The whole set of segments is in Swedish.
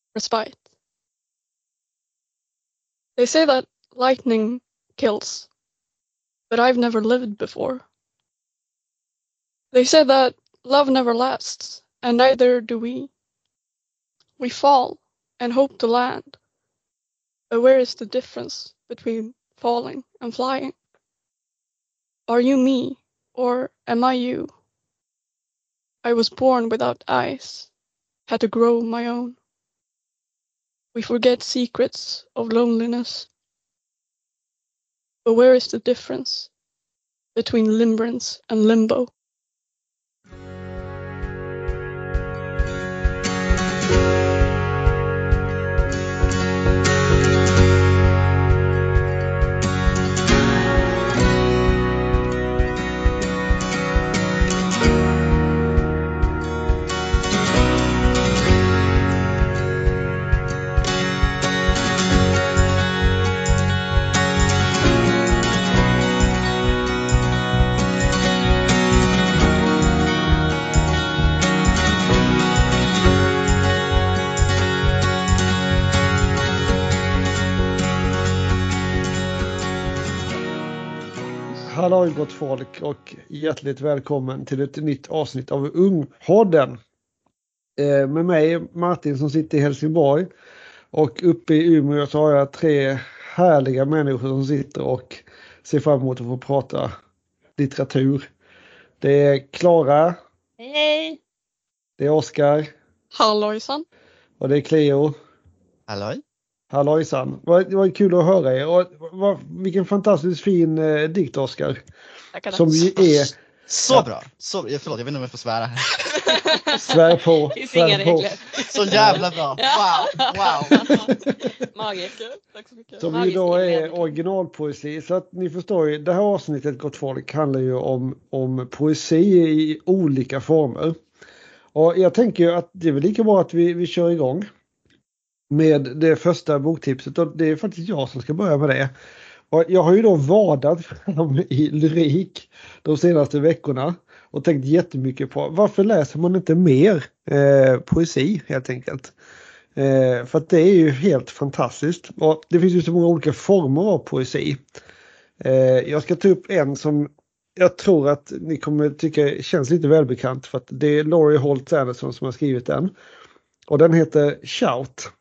respite. They say that lightning kills, but I've never lived before. They say that love never lasts, and neither do we. We fall and hope to land, but where is the difference between falling and flying? Are you me, or am I you? I was born without eyes, had to grow my own. We forget secrets of loneliness. But where is the difference between limerence and limbo? Hallå gott folk och hjärtligt välkommen till ett nytt avsnitt av Ungpodden. Med mig Martin som sitter i Helsingborg och uppe i Umeå så har jag 3 härliga människor som sitter och ser fram emot att få prata litteratur. Det är Klara. Hej! Det är Oskar. Hallojsan. Och det är Cleo. Halloj. Hallojsan. Det var kul att höra er. Och vilken fantastiskt fin dikt, Oskar. Som ju är... Så bra. Så, förlåt, jag vet inte om jag får svära. Svär på. Det finns inga regler. Så jävla bra. Wow. Magiskt. Tack så mycket. Som ju då är originalpoesi. Så att ni förstår ju, det här avsnittet gott folk handlar ju om poesi i olika former. Och jag tänker ju att det är väl lika bra att vi kör igång med det första boktipset. Och det är faktiskt jag som ska börja med det. Och jag har ju då vadat fram i lyrik de senaste veckorna och tänkt jättemycket på varför läser man inte mer poesi helt enkelt. För att det är ju helt fantastiskt. Och det finns ju så många olika former av poesi. Jag ska ta upp en som jag tror att ni kommer tycka känns lite välbekant, för att det är Laurie Holt Anderson som har skrivit den. Och den heter Shout.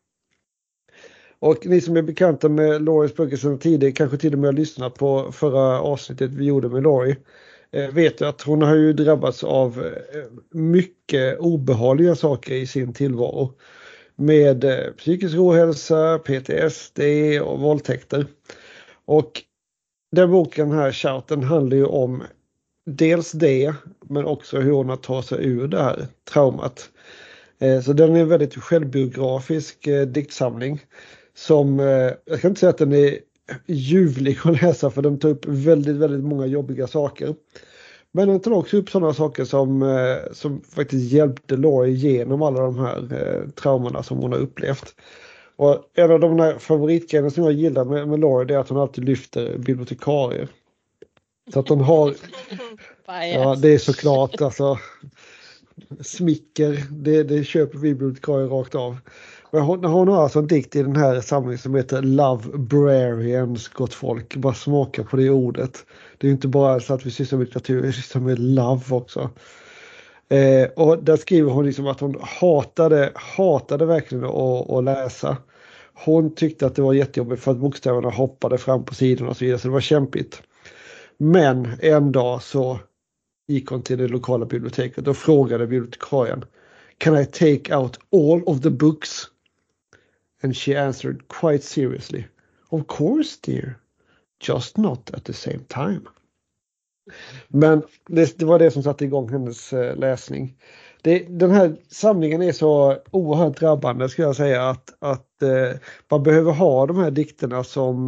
Och ni som är bekanta med Lauries böcker sedan tidigare, kanske till och med har lyssnat på förra avsnittet vi gjorde med Laurie, vet jag att hon har ju drabbats av mycket obehagliga saker i sin tillvaro. Med psykisk ohälsa, PTSD och våldtäkter. Och den boken här, Shouten, handlar ju om dels det, men också hur hon har tagit sig ur det här traumat. Så den är en väldigt självbiografisk diktsamling. Som, jag kan inte säga att den är ljuvlig att läsa, för den tar upp väldigt, väldigt många jobbiga saker. Men den tar också upp sådana saker som faktiskt hjälpte Laurie genom alla de här traumorna som hon har upplevt. Och en av de här favoritgrejerna som jag gillar med Laurie är att hon alltid lyfter bibliotekarier. Så att hon har, ja det är såklart alltså, smicker, det köper bibliotekarier rakt av. Men hon har alltså en dikt i den här samlingen som heter Lovebrarians, gott folk. Bara smaka på det ordet. Det är ju inte bara så att vi sysslar med litteratur, vi sysslar med love också. Och där skriver hon liksom att hon hatade verkligen att läsa. Hon tyckte att det var jättejobbigt för att bokstäverna hoppade fram på sidorna och så vidare, så det var kämpigt. Men en dag så gick hon till det lokala biblioteket och frågade bibliotekarien: "Can I take out all of the books?" And she answered quite seriously, "Of course, dear. Just not at the same time." Men det var det som satte igång hennes läsning. Den här samlingen är så oerhört drabbande, skulle jag säga, att man behöver ha de här dikterna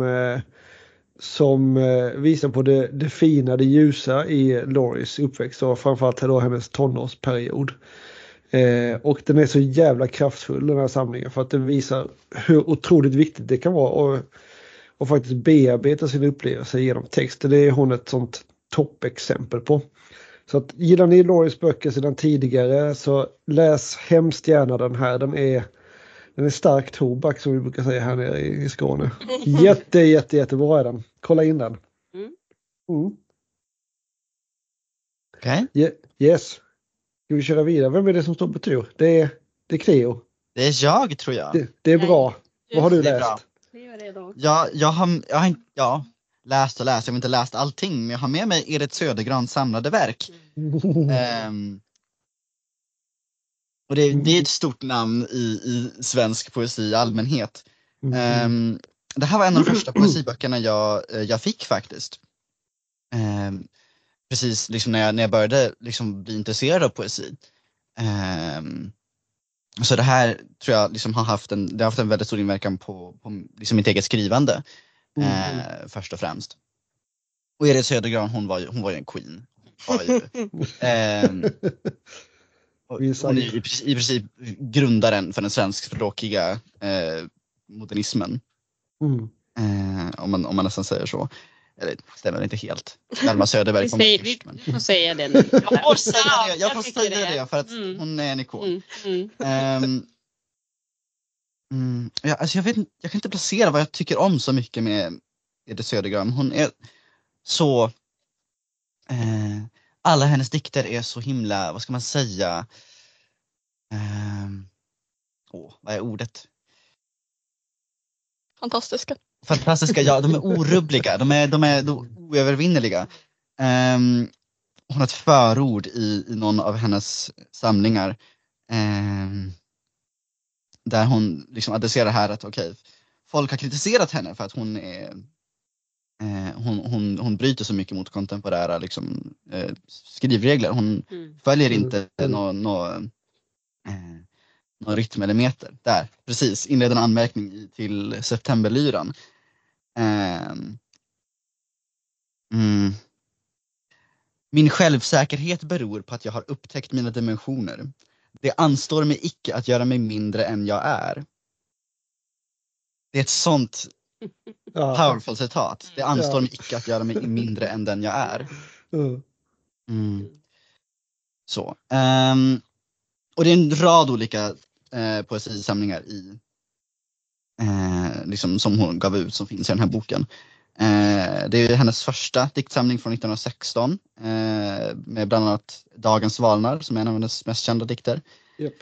som visar på det fina, det ljusa i Lauries uppväxt och framförallt då hennes tonårsperiod. Och den är så jävla kraftfull, den här samlingen, för att den visar hur otroligt viktigt det kan vara och faktiskt bearbeta sin upplevelse genom text. Det är hon ett sånt toppexempel på. Så att gillar ni Lauries böcker sedan tidigare, så läs hemskt gärna den här. Den Den är stark tobak som vi brukar säga här nere i Skåne. Jättebra är den. Kolla in den. Mm. Okej. Yes. Ska vi köra vidare? Vem är det som står på tur? Det är Cleo. Det är jag, tror jag. Det är bra. Vad har du Det är bra. läst? Jag har läst och läst. Jag har inte läst allting, men jag har med mig Edith Södergrans samlade verk. Och det är ett stort namn i svensk poesi i allmänhet. Det här var en av de första poesiböckerna jag fick faktiskt. Precis liksom när jag började liksom bli intresserad av poesi. Så det här tror jag liksom har haft en väldigt stor inverkan på liksom mitt eget skrivande. Först och främst. Och Edith Södergran, hon var ju en queen. Hon är i princip grundaren för den svenskspråkiga modernismen. Om man nästan säger så. Eller stämmer inte helt. Hjalmar Söderberg kom först. Vi får säga det nu. Jag får säga det för att hon är en ikon. Alltså jag kan inte placera vad jag tycker om så mycket med Edith Södergran. Hon är så... alla hennes dikter är så himla, vad ska man säga? Vad är ordet? Fantastiska, ja, de är orubbliga, de är oövervinneliga. Hon har ett förord i någon av hennes samlingar där hon liksom adresserar här att folk har kritiserat henne för att hon är hon bryter så mycket mot kontemporära liksom, skrivregler. Hon följer inte någon rytm eller meter. Där, precis. Inleder en anmärkning till Septemberlyran. Min självsäkerhet beror på att jag har upptäckt mina dimensioner. Det anstår mig icke att göra mig mindre än jag är. Det är ett sånt powerful citat. Det anstår mig icke att göra mig mindre än den jag är. Så. Och det är en rad olika poesisamlingar liksom, som hon gav ut som finns i den här boken. Det är hennes första diktsamling från 1916 med bland annat Dagens svalnar som är en av hennes mest kända dikter. Yep.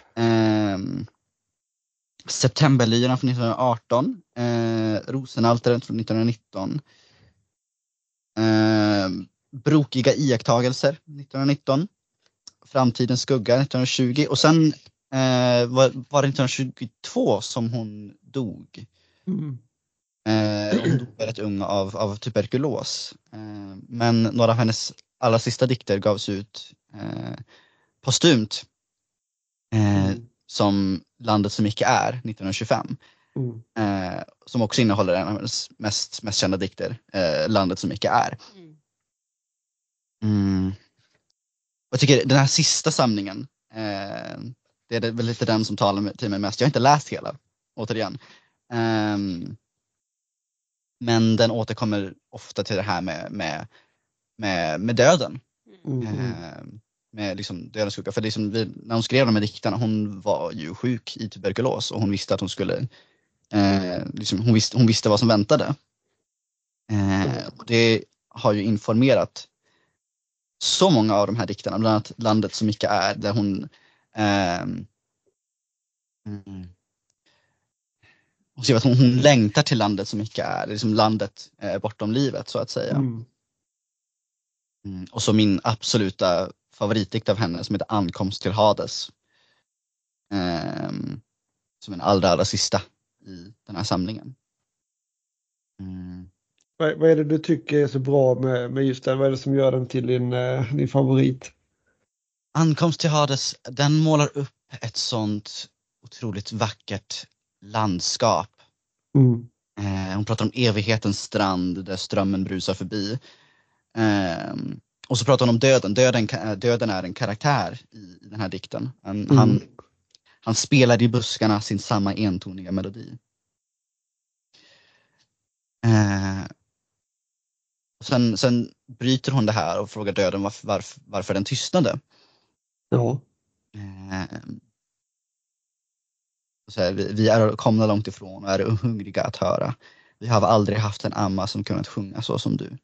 Septemberlyran från 1918, Rosenaltaren från 1919, Brokiga iakttagelser 1919, Framtidens skugga 1920 och sen var det 1922 som hon dog. Hon dog väldigt ung av tuberkulos. Men några av hennes allra sista dikter gavs ut postumt som Landet som icke är 1925. Som också innehåller en av hennes mest kända dikter, Landet som icke är. Jag tycker den här sista samlingen, det är väl lite den som talar till mig mest. Jag har inte läst hela, återigen. Men den återkommer ofta till det här med döden. Med liksom dödens skugga. För liksom när hon skrev de här dikterna, hon var ju sjuk i tuberkulos och hon visste att hon skulle liksom, hon visste vad som väntade. Och det har ju informerat så många av de här dikterna, bland annat Landet som icke är, där hon hon säger att hon längtar till landet som icke är, liksom landet bortom livet så att säga. Och så min absoluta favoritdikt av henne som heter Ankomst till Hades. Som en allra sista i den här samlingen. Vad är det du tycker är så bra med just den? Vad är det som gör den till din favorit? Ankomst till Hades, den målar upp ett sånt otroligt vackert landskap. Hon pratar om evighetens strand där strömmen brusar förbi. Och så pratar hon om döden. Döden är en karaktär i den här dikten. Han spelar i buskarna sin samma entoniga melodi. Sen bryter hon det här och frågar döden varför den tystnade. Ja. Så här, vi är komna långt ifrån och är hungriga att höra. Vi har aldrig haft en amma som kunnat sjunga så som du.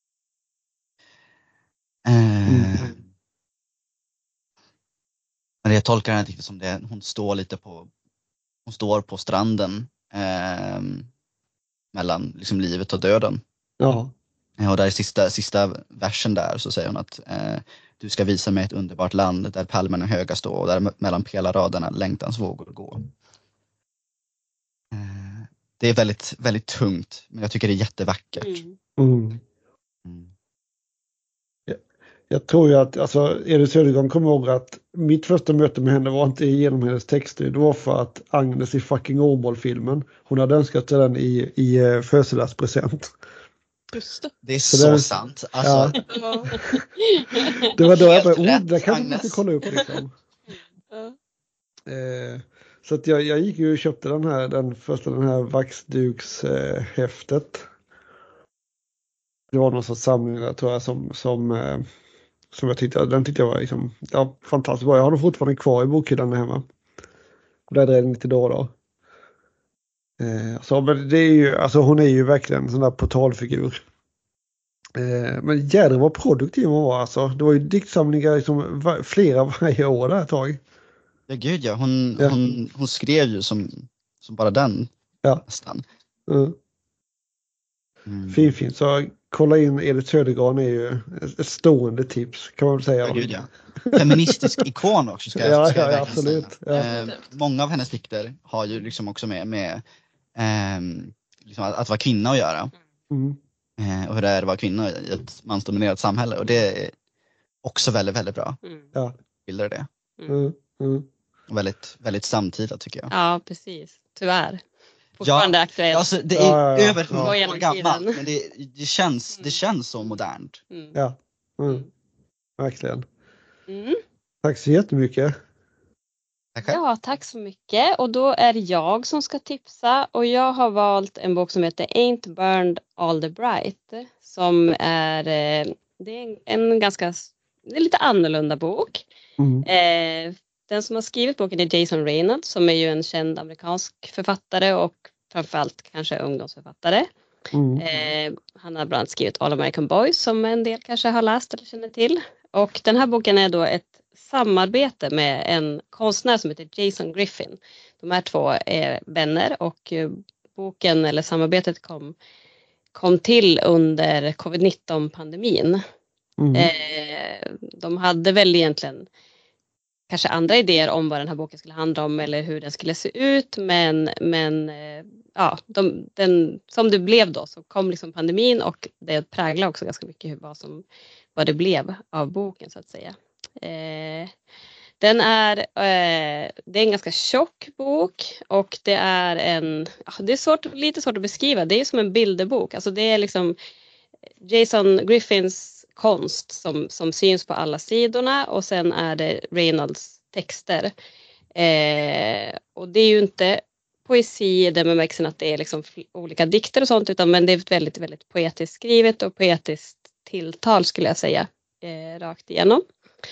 Men jag tolkar den inte som det. Hon står på stranden mellan liksom livet och döden. Ja. Och där i sista versen där så säger hon att du ska visa mig ett underbart land där palmerna höga står och där mellan pelarraderna längtans vågor går. Det är väldigt, väldigt tungt, men jag tycker det är jättevackert. Jag tror ju att Edith Södergran kommer ihåg att mitt första möte med henne var inte genom hennes texter. Det var för att Agnes i fucking Åmål-filmen, hon hade önskat sig den i födelsedagspresent. Just det. Det är så sant. Alltså, Ja. Det var då jag bara, rätt, det kan man Agnes. inte kolla upp liksom. Ja. Så att jag gick ju och köpte den här vaxdukshäftet. Det var någon sorts samling där, tror jag som jag tyckte jag var liksom, fantastiskt bra. Jag har den fortfarande kvar i bokhyllan hemma. Bläddrar den lite då och då. Men det är ju, hon är ju verkligen en sån där portalfigur. Men jädrar vad produktiv hon var alltså. Det var ju diktsamlingar liksom flera varje år där ett tag. Ja gud ja, hon skrev ju som bara den nästan. Fint. Så kolla in Edith Södergran är ju ett stående tips kan man väl säga. Ja gud ja. Feministisk ikon också ska jag verkligen absolut. säga. Många av hennes dikter har ju liksom också med liksom att vara kvinna att göra. Och hur det är att vara kvinna i ett mansdominerat samhälle. Och det är också väldigt, väldigt bra. Ja. Bildar det. Väldigt, väldigt samtida tycker jag. Ja, precis. Tyvärr. Fortfarande aktuellt. Alltså, det är över 100 Gå år igenom gammalt. tiden. Men det känns så modernt. Ja, verkligen. Mm. Tack så jättemycket. Ja, tack så mycket. Och då är det jag som ska tipsa. Och jag har valt en bok som heter Ain't Burned All the Bright. Som är, det är en ganska, det är lite annorlunda bok. Den som har skrivit boken är Jason Reynolds, som är ju en känd amerikansk författare och framförallt kanske ungdomsförfattare. Han har bland annat skrivit All American Boys, som en del kanske har läst eller känner till. Och den här boken är då ett samarbete med en konstnär som heter Jason Griffin. De här två är vänner och boken eller samarbetet kom till under covid-19-pandemin. De hade väl egentligen kanske andra idéer om vad den här boken skulle handla om eller hur den skulle se ut, men som det blev då så kom liksom pandemin och det präglar också ganska mycket vad det blev av boken så att säga. Det är en ganska tjock bok och det är lite svårt att beskriva. Det är som en bilderbok. Alltså det är liksom Jason Griffins konst som syns på alla sidorna och sen är det Reynolds texter. Och det är ju inte poesi i den bemärkelsen att det är liksom olika dikter och sånt, men det är väldigt, väldigt poetiskt skrivet och poetiskt tilltal skulle jag säga rakt igenom.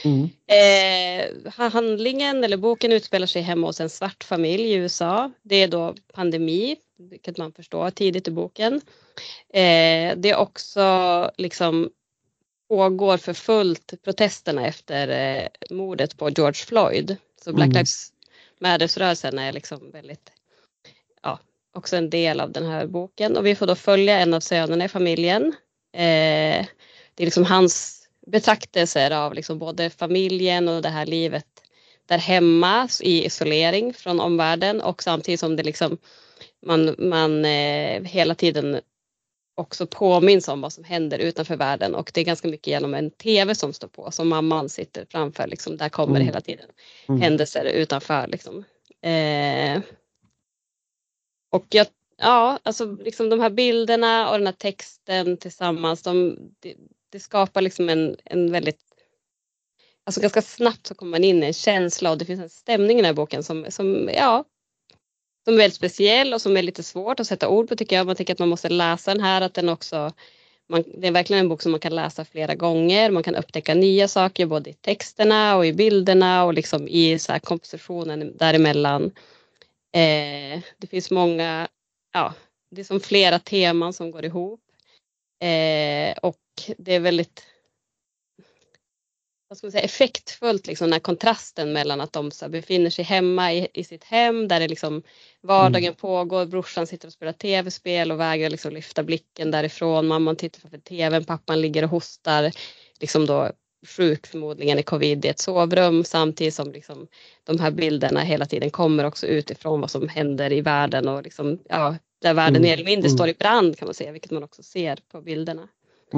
Handlingen eller boken utspelar sig hemma hos en svart familj i USA. Det är då pandemi, vilket man förstår tidigt i boken. Det är också liksom pågår för fullt protesterna efter mordet på George Floyd. Så Black Lives Matters-rörelsen är liksom väldigt, också en del av den här boken. Och vi får då följa en av sönerna i familjen. Det är liksom hans betraktelser av liksom både familjen och det här livet där hemma i isolering från omvärlden och samtidigt som det liksom man hela tiden också påminns om vad som händer utanför världen och det är ganska mycket genom en tv som står på som mamman sitter framför liksom, där kommer det hela tiden händelser utanför liksom. Och alltså liksom de här bilderna och den här texten tillsammans det skapar liksom en väldigt, alltså ganska snabbt så kommer man in i en känsla och det finns en stämning i den här boken som är väldigt speciell och som är lite svårt att sätta ord på tycker jag. Man tycker att man måste läsa den här, att den också, det är verkligen en bok som man kan läsa flera gånger. Man kan upptäcka nya saker både i texterna och i bilderna och liksom i så här kompositionen däremellan. Det finns många, det är som flera teman som går ihop. Och det är väldigt, vad ska man säga, effektfullt liksom, den här kontrasten mellan att de så befinner sig hemma i sitt hem där det liksom vardagen pågår, brorsan sitter och spelar tv-spel och vägrar liksom lyfta blicken därifrån, mamman tittar framför tvn, pappan ligger och hostar, liksom då sjuk förmodligen i covid i ett sovrum, samtidigt som liksom de här bilderna hela tiden kommer också utifrån vad som händer i världen och liksom, där världen mer eller mindre står i brand kan man säga, vilket man också ser på bilderna.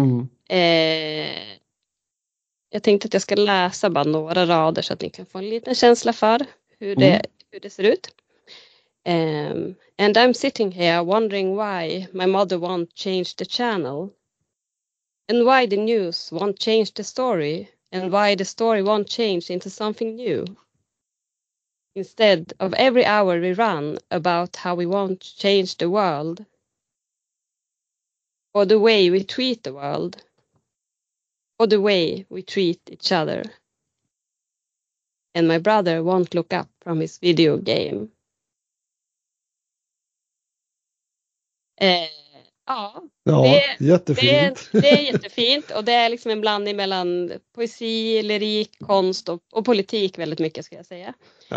Jag tänkte att jag ska läsa bara några rader så att ni kan få en liten känsla för hur det ser ut. And I'm sitting here wondering why my mother won't change the channel. And why the news won't change the story. And why the story won't change into something new. Instead of every hour we run about how we won't change the world. Or the way we treat the world. Or the way we treat each other. And my brother won't look up from his video game. Jättefint. Det är jättefint och det är liksom en blandning mellan poesi, lyrik, konst och politik väldigt mycket ska jag säga.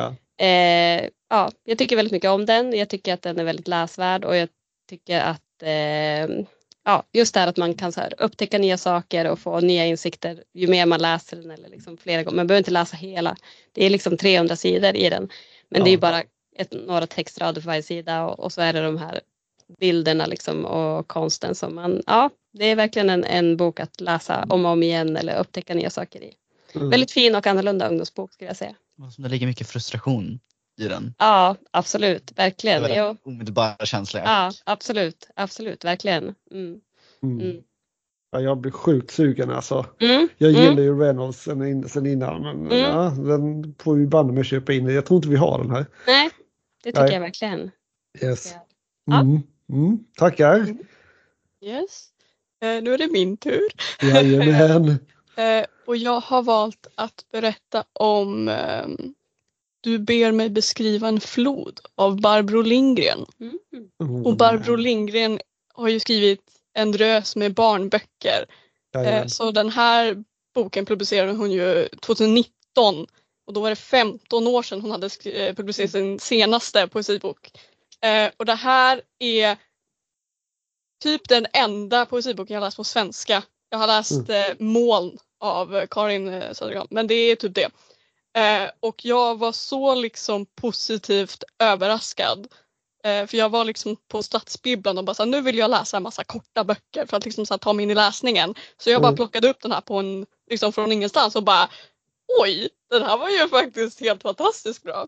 Jag tycker väldigt mycket om den. Jag tycker att den är väldigt läsvärd och jag tycker att just det här att man kan så här upptäcka nya saker och få nya insikter ju mer man läser den eller liksom flera gånger. Man behöver inte läsa hela. Det är liksom 300 sidor i den. Men det är bara några textrader på varje sida och så är det de här bilderna liksom och konsten som man, det är verkligen en bok att läsa om och om igen eller upptäcka nya saker i. Väldigt fin och annorlunda ungdomsbok skulle jag säga. Det ligger mycket frustration i den. Ja, absolut, verkligen. Det är omedelbara känslor. Ja, absolut, verkligen. Ja, jag blir sjukt sugen alltså. Jag gillar ju Reynolds sen innan, men den får vi banne med köpa in. Jag tror inte vi har den här. Nej, det tycker jag verkligen. Yes. Tackar. Yes. Nu är det min tur. Jajamän. Och jag har valt att berätta om Du ber mig beskriva en flod av Barbro Lindgren. Och Barbro Lindgren har ju skrivit en drös med barnböcker. Så den här boken publicerade hon ju 2019. Och då var det 15 år sedan hon hade publicerat sin senaste poesibok. Och det här är typ den enda poesiboken jag läst på svenska. Jag har läst Moln av Karin Södergran, men det är typ det. Och jag var så liksom positivt överraskad. För jag var liksom på Stadsbibblan och bara så här, nu vill jag läsa en massa korta böcker för att liksom så här, ta mig in i läsningen. Så jag bara plockade upp den här på en, liksom från ingenstans och bara oj, den här var ju faktiskt helt fantastiskt bra.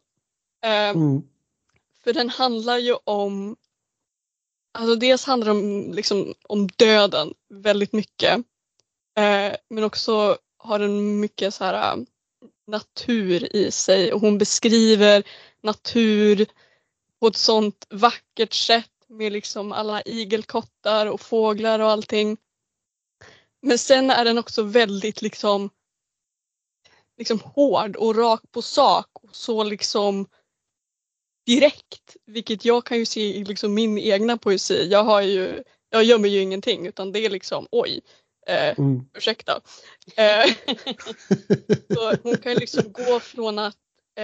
För den handlar ju om, alltså dels handlar det om, liksom, om döden väldigt mycket. Men också har den mycket så här natur i sig. Och hon beskriver natur på ett sånt vackert sätt med liksom alla igelkottar och fåglar och allting. Men sen är den också väldigt liksom hård och rak på sak och så liksom direkt, vilket jag kan ju se i liksom min egna poesi. Jag gömmer ju ingenting utan det är liksom ursäkta. Så hon kan ju liksom gå från att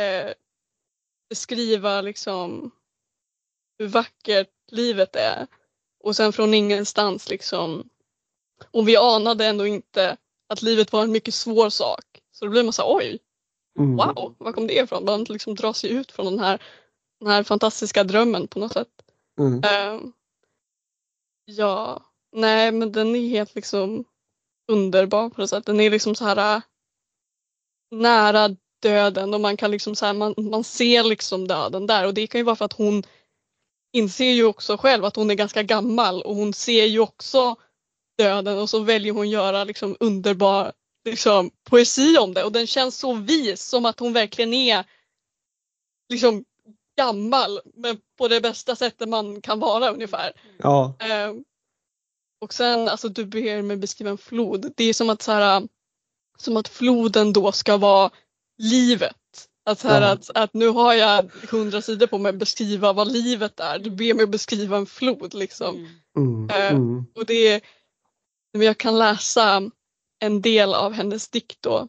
beskriva liksom hur vackert livet är och sen från ingenstans liksom, och vi anade ändå inte att livet var en mycket svår sak. Så då blir man så wow, var kom det ifrån? Man liksom drar sig ut från den här fantastiska drömmen på något sätt. Nej, men den är helt liksom underbar på något sätt. Den är liksom så här nära döden och man kan liksom så här, man ser liksom döden där, och det kan ju vara för att hon inser ju också själv att hon är ganska gammal och hon ser ju också döden, och så väljer hon göra liksom underbar liksom poesi om det, och den känns så vis, som att hon verkligen är liksom gammal men på det bästa sättet man kan vara ungefär. Ja. Och sen alltså du ber mig beskriva en flod. Det är som att så här, som att floden då ska vara livet Att nu har jag 100 sidor på mig att beskriva vad livet är. Du ber mig att beskriva en flod liksom. Och det är, jag kan läsa en del av hennes dikt då.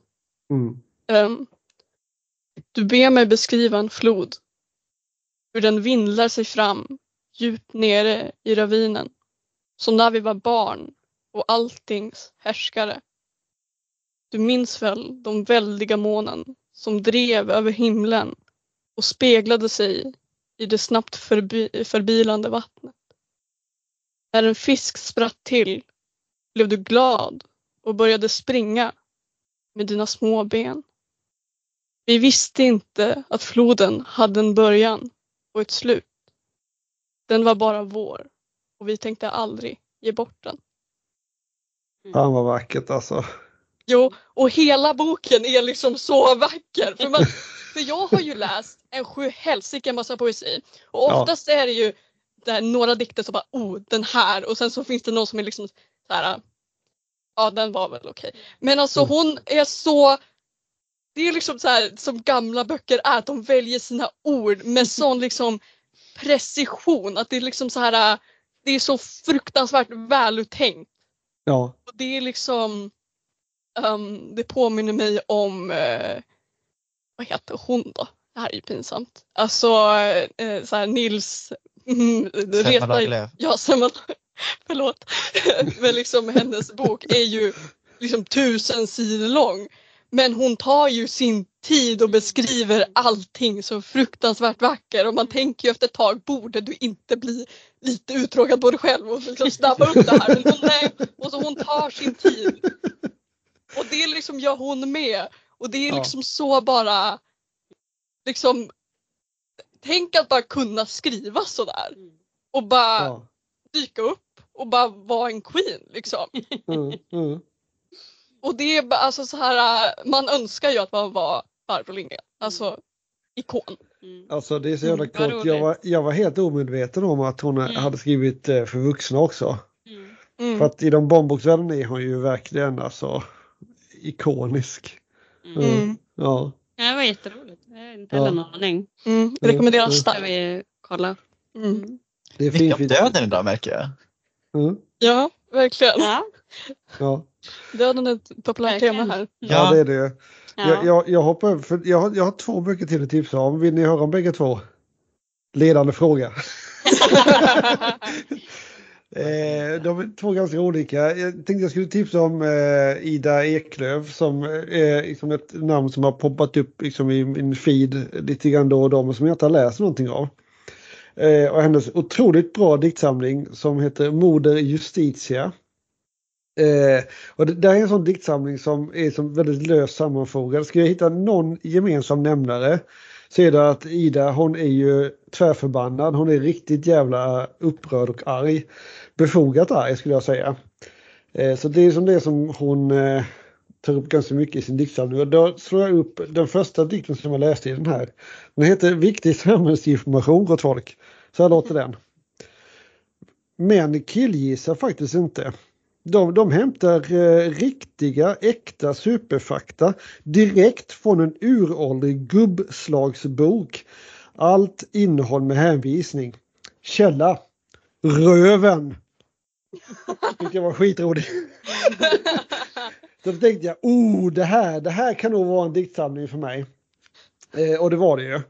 Du ber mig beskriva en flod. Hur den vindlar sig fram djupt nere i ravinen. Som när vi var barn och alltings härskare. Du minns väl de väldiga månen som drev över himlen och speglade sig i det snabbt förbilande vattnet. När en fisk spratt till blev du glad och började springa med dina små ben. Vi visste inte att floden hade en början och ett slut. Den var bara vår och vi tänkte aldrig ge bort den. Fan vad vackert alltså. Jo, och hela boken är liksom så vacker. För jag har ju läst en sjuhelsike massa poesi. Och oftast är det ju där några dikter som bara, den här. Och sen så finns det någon som är liksom så här, ja den var väl okej. Men alltså hon är så, det är liksom så här som gamla böcker är. Att de väljer sina ord med sån liksom precision. Att det är liksom så här, det är så fruktansvärt väluttänkt. Ja. Och det är liksom... det påminner mig om vad heter hon då? Det här är ju pinsamt. Alltså så här Nils Selma Lagerlöf. Ja, förlåt. Men liksom hennes bok är ju liksom 1000 sidor lång. Men hon tar ju sin tid och beskriver allting så fruktansvärt vacker. Och man tänker ju efter ett tag, borde du inte bli lite uttråkad på dig själv och liksom snabba upp det här. Men hon tar sin tid. Och det liksom gör hon med. Och det är liksom så bara liksom, tänk att bara kunna skriva sådär. Och bara dyka upp och bara vara en queen liksom. Och det är alltså så här, man önskar ju att man var Barbro Lindgren. Alltså ikon. Alltså det är så jävla kort. Jag var helt omedveten om att hon hade skrivit för vuxna också. För att i de barnboksvärlden är hon ju verkligen alltså ikonisk. Ja. Det var jätteroligt. Jag har inte heller en aning. Rekommenderar starkt. Vi kolla. Det är mycket om döden idag märker jag. Ja, verkligen. Ja. Döden är ett populärt tema här. Ja, det är det. Jag hoppar över, för jag har 2 böcker till att tipsa om. Vill ni höra om bägge 2? Ledande fråga. De är 2 ganska olika. Jag tänkte jag skulle tipsa om Ida Eklöf som är liksom ett namn som har poppat upp liksom i min feed lite grann då och då, men som jag inte har läst någonting av. Och hennes otroligt bra diktsamling som heter Moder Justitia. Och det är en sån diktsamling som är som väldigt löst sammanfogad. Ska jag hitta någon gemensam nämnare så är det att Ida, hon är ju tvärförbannad. Hon är riktigt jävla upprörd och arg. Befogat arg skulle jag säga. Så det är som det som hon tar upp ganska mycket i sin diktsamling. Och då slår jag upp den första dikten som jag läste i den här. Den heter Viktig samhällsinformation, gott folk. Så här låter den. Men killgissar faktiskt inte. De hämtar riktiga, äkta superfakta direkt från en uråldrig gubbslagsbok. Allt innehåll med hänvisning. Källa. Röven. Det var skitroligt. Då tänkte jag, det här kan nog vara en diktsamling för mig. Och det var det ju.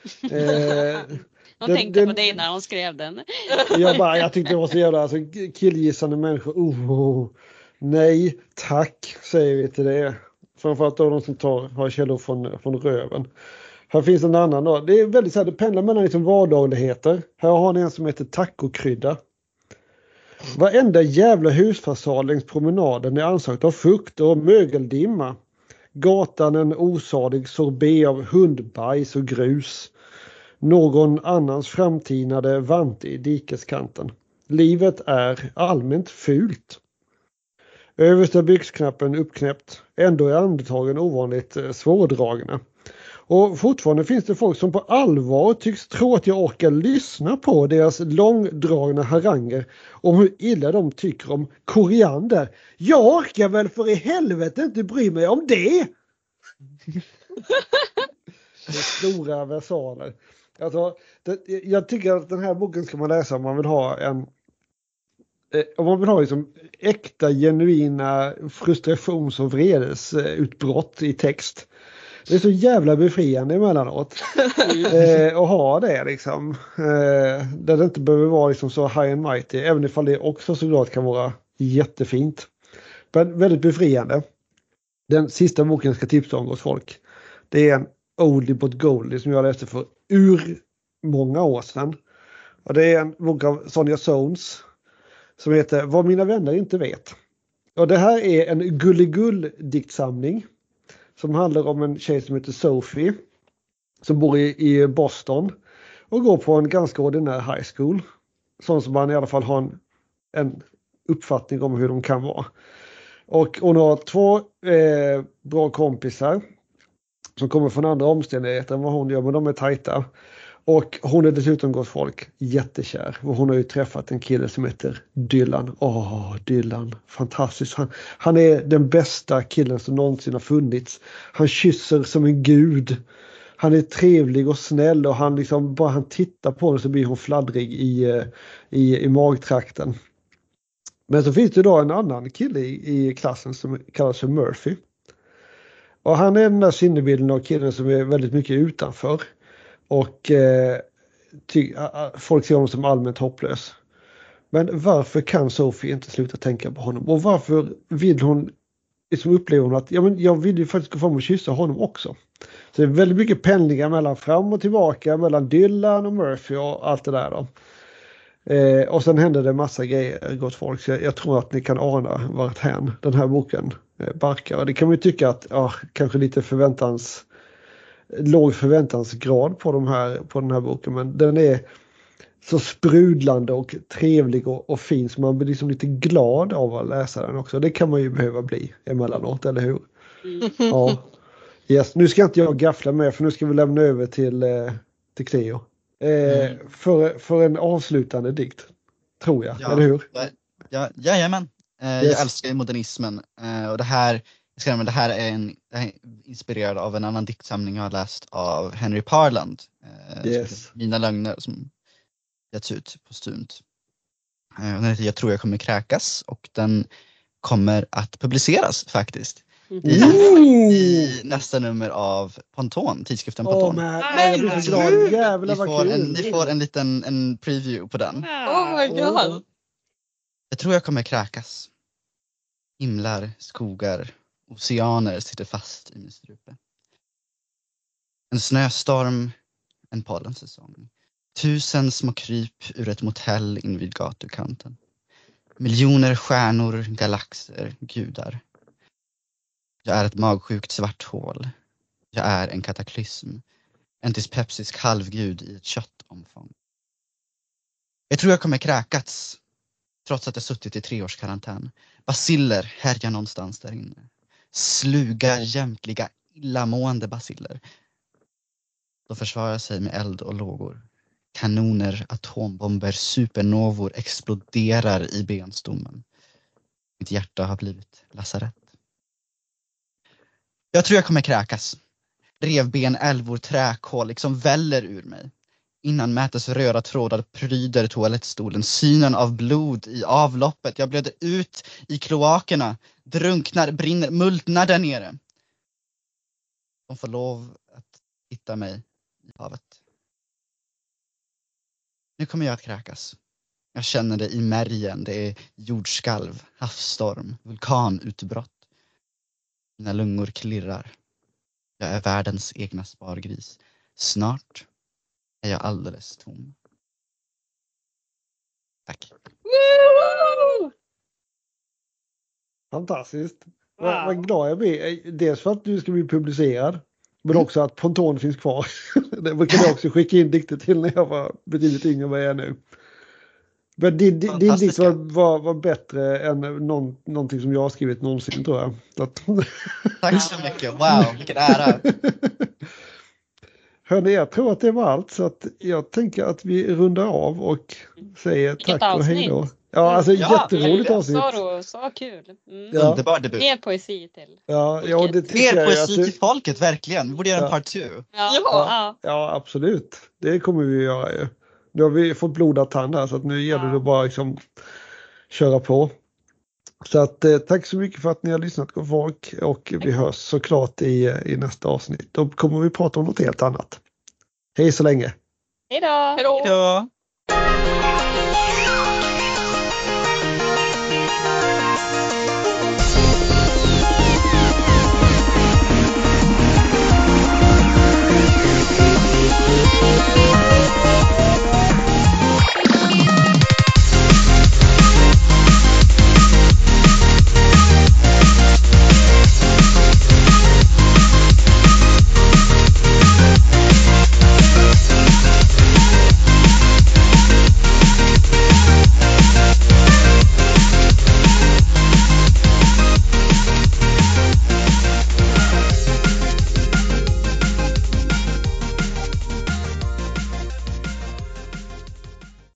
Jag tänkte på dig när hon skrev den. Jag tyckte det var så jävla alltså, killgissande människor. Nej, tack säger vi till det. Framförallt då de som har källor från röven. Här finns en annan då. Det är väldigt så här, det pendlar mellan liksom vardagligheter. Här har ni en som heter tacokrydda. Varenda jävla husfasad längs promenaden är ansökt av fukt och mögeldimma. Gatan en osalig sorbet av hundbajs och grus. Någon annans framtinade vante i dikeskanten. Livet är allmänt fult. Översta byxknappen uppknäppt. Ändå är andetagen ovanligt svårdragna. Och fortfarande finns det folk som på allvar tycks tro att jag orkar lyssna på deras långdragna haranger om hur illa de tycker om koriander. Jag orkar väl för i helvete inte bry mig om det! stora versaler. Alltså, jag tycker att den här boken ska man läsa om man vill ha liksom äkta, genuina frustrations- och vredesutbrott i text. Det är så jävla befriande emellanåt att ha det liksom. Där det inte behöver vara liksom så high and mighty, även ifall det också såklart kan vara jättefint. Men väldigt befriande. Den sista boken jag ska tipsa om hos folk. Det är en Oldie but Goldie som jag läste för många år sedan. Och det är en bok av Sonja Sones som heter Vad mina vänner inte vet. Och det här är en gulligull-diktsamling som handlar om en tjej som heter Sophie som bor i Boston och går på en ganska ordinär high school. Sån som man i alla fall har en uppfattning om hur de kan vara. Och hon har 2 bra kompisar som kommer från andra omständigheter än vad hon gör, men de är tajta. Och hon är dessutom gott folk, jättekär. Och hon har ju träffat en kille som heter Dylan. Dylan, fantastisk. Han är den bästa killen som någonsin har funnits. Han kysser som en gud. Han är trevlig och snäll och han liksom, bara han tittar på henne så blir hon fladdrig i magtrakten. Men så finns det då en annan kille i klassen som kallas för Murphy. Och han är den där sinnebilden av killen som är väldigt mycket utanför. Och folk ser honom som allmänt hopplös. Men varför kan Sophie inte sluta tänka på honom? Och varför vill hon liksom uppleva hon att jag vill ju faktiskt gå fram och kyssa honom också. Så det är väldigt mycket pendlingar mellan fram och tillbaka, mellan Dylan och Murphy och allt det där då. Och sen händer det massa grejer, gott folk. Så jag tror att ni kan ana varthän den här boken barkar. Och det kan man ju tycka att kanske lite låg förväntansgrad på den här boken. Men den är så sprudlande och trevlig och fin så man blir liksom lite glad av att läsa den också. Det kan man ju behöva bli emellanåt, eller hur? Ja. Yes. Nu ska inte jag gaffla med för nu ska vi lämna över till Cleo. För en avslutande dikt, tror jag, eller hur? Jajamän. Jag älskar ju modernismen och det här är inspirerad av en annan diktsamling jag har läst av Henry Parland. Mina lögner som getts ut postumt. Den heter Jag tror jag kommer kräkas och den kommer att publiceras faktiskt. I nästa nummer av Ponton, tidskriften Ponton. Jag blir så glad. Jävlar vad kul. Ni får en liten preview på den. Oh my god. Jag tror jag kommer kräkas. Himlar, skogar, oceaner sitter fast i min strupe. En snöstorm, en pollensäsong. 1000 små kryp ur ett motell invid gatukanten. Miljoner stjärnor, galaxer, gudar. Jag är ett magsjukt svart hål. Jag är en kataklysm. En dyspepsisk halvgud i ett köttomfång. Jag tror jag kommer kräkats. Trots att jag suttit i 3-årskarantän. Baciller härjar någonstans där inne. Sluga, jämtliga, illamående baciller. De försvarar sig med eld och lågor. Kanoner, atombomber, supernovor exploderar i benstommen. Mitt hjärta har blivit lasarett. Jag tror jag kommer kräkas. Revben, älvor, träkål liksom väller ur mig. Innan mätes röda trådar pryder toalettstolen. Synen av blod i avloppet. Jag blöder ut i kloakerna. Drunknar, brinner, multnar där nere. De får lov att hitta mig i havet. Nu kommer jag att kräkas. Jag känner det i märgen. Det är jordskalv, havsstorm, vulkanutbrott. Mina lungor klirrar. Jag är världens egna spargris. Snart är jag alldeles tom. Tack. Fantastiskt. Vad glad jag blir. Dels för att du ska bli publicerad. Men också att Ponton finns kvar. Det kan jag också skicka in dikter till när jag var betydligt yngre än vad jag är nu. Men din dikt var bättre än någonting som jag har skrivit någonsin, tror jag. Tack så mycket. Wow, vilken ära. Hörni, jag tror att det var allt. Så att jag tänker att vi rundar av och säger tack och hej då. Ja, alltså Ja, jätteroligt avsnitt. Så kul. Ja. Underbar debut. Mer poesi till. Ja, det tycker Mer jag poesi alltså, till folket, verkligen. Vi borde göra en part 2. ja, absolut. Det kommer vi göra ju. Nu har vi fått blodad tand här så att nu gäller det bara liksom köra på. Så att tack så mycket för att ni har lyssnat på folk och vi hörs såklart i nästa avsnitt. Då kommer vi prata om något helt annat. Hej så länge! Hej då! Hejdå! We'll be right back.